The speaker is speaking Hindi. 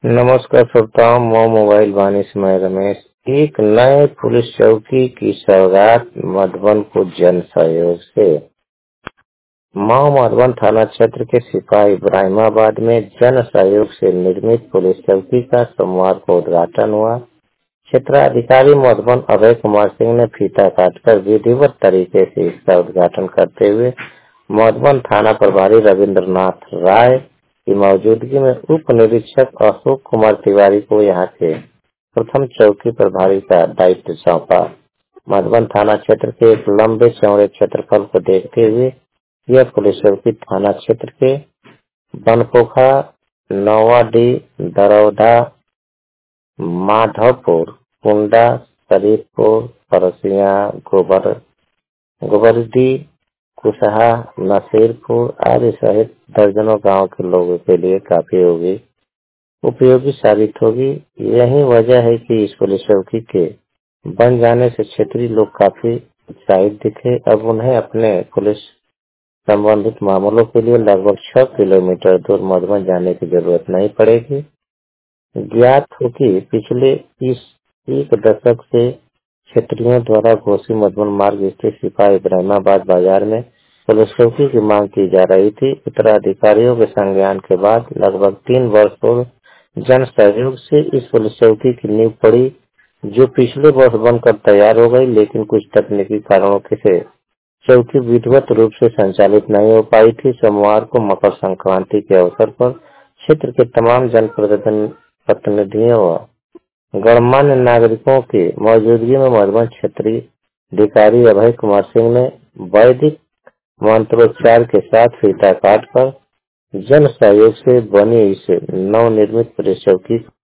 नमस्कार श्रोताओं, मैं मोबाइल वाणी से रमेश। एक नए पुलिस चौकी की सौगात मधुबन को जन सहयोग से। मऊ मधुबन थाना क्षेत्र के सिपाही इब्राहिमाबाद में जन सहयोग से निर्मित पुलिस चौकी का सोमवार को उद्घाटन हुआ। क्षेत्राधिकारी मधुबन अभय कुमार सिंह ने फीता काटकर विधिवत तरीके से इसका उद्घाटन करते हुए मधुबन थाना प्रभारी रविंद्रनाथ राय की मौजूदगी में उप निरीक्षक अशोक कुमार तिवारी को यहाँ के प्रथम चौकी प्रभारी का दायित्व सौंपा। मधुबन थाना क्षेत्र के एक लंबे चौड़े क्षेत्रफल को देखते हुए यह पुलिस चौकी थाना क्षेत्र के बनपोखा, नौवाडी, दरौदा, माधवपुर, कुंडा, शरीफपुर, परसिया, गोबरडी, कुशहा, नसीरपुर आदि सहित दर्जनों गांव के लोगों के लिए काफी उपयोगी साबित होगी। यही वजह है कि इस पुलिस चौकी के बन जाने से क्षेत्रीय लोग काफी उत्साहित दिखे। अब उन्हें अपने पुलिस संबंधित मामलों के लिए लगभग 6 किलोमीटर दूर मधुबन जाने की जरूरत नहीं पड़ेगी। ज्ञात हो कि पिछले इस एक दशक से क्षेत्रियों द्वारा घोषी मधुबन मार्ग स्थित सिपाही इब्राहिमाबाद बाजार में पुलिस चौकी की मांग की जा रही थी। उत्तराधिकारियों के संज्ञान के बाद लगभग 3 वर्ष पूर्व जन सहयोग से इस पुलिस चौकी की नींव पड़ी, जो पिछले वर्ष बनकर तैयार हो गई, लेकिन कुछ तकनीकी कारणों से चौकी विधिवत रूप से संचालित नहीं हो पाई थी। सोमवार को मकर संक्रांति के अवसर पर क्षेत्र के तमाम जनप्रतिनिधियों व गणमान्य नागरिकों की मौजूदगी में मधुबन क्षेत्रीय अधिकारी अभय कुमार सिंह ने वैदिक मंत्रोच्चार के साथ फीता काटकर जन सहयोग से बनी इस नवनिर्मित पुलिस चौकी